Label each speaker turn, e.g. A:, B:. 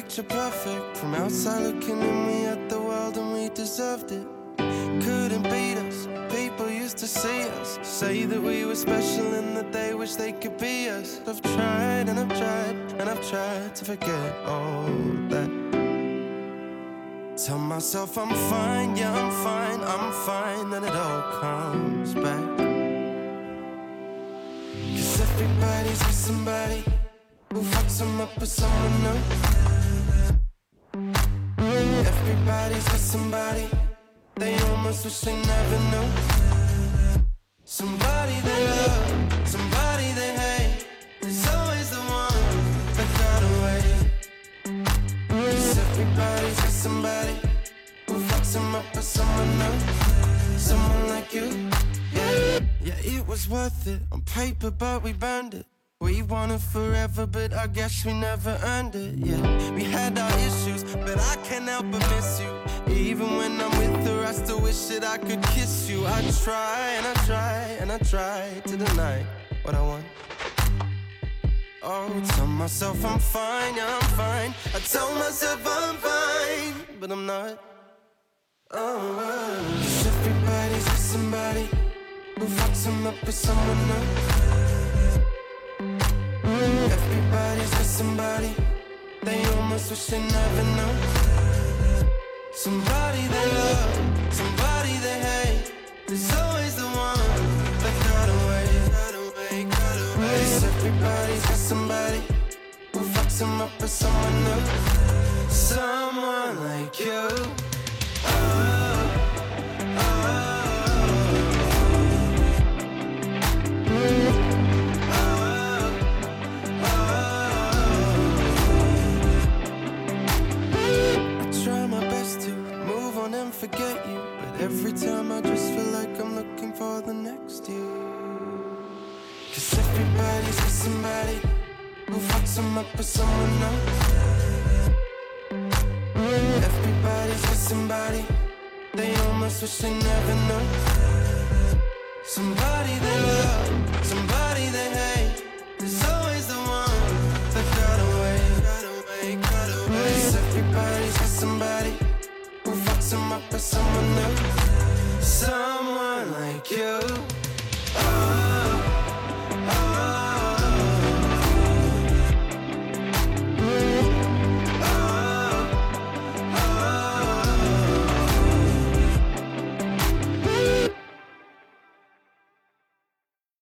A: picture perfect. From outside looking in, we had the world and we deserved it. Couldn't beat us, people used to see us, say that we were special and that they wish they could be us. I've tried and I've tried and I've tried to forget all that. Tell myself I'm fine, yeah I'm fine, then it all comes back. Cause everybody's with somebody who fucks them up with someone new. Everybody's with somebody they almost wish they never knew. Somebody they love, somebody they hate. There's always the one that got away. Cause everybody's with somebody who fucks them up with someone new. Someone like you, yeah. Yeah, it was worth it on paper, but we burned it. We wanted forever, but I guess we never earned it, yeah. We had our issues, but I can't help but miss you. Even when I'm with her, I still wish that I could kiss you. I try and I try and I try to deny what I want. Oh, tell myself I'm fine, yeah I'm fine. I tell myself I'm fine, but I'm not. Oh, cause everybody's with somebody who fucks them up with someone new. Everybody's with somebody they almost wish they never knew. Somebody they love, somebody they hate. There's always the one that got away. Cause everybody's with somebody who fucks them up with someone new. Someone like you. Forget you, but every time I just feel like I'm looking for the next you. Cause everybody's with somebody who fucks them up with someone new. Everybody's with somebody they almost wish they never knew. Somebody they love, somebody they hate. There's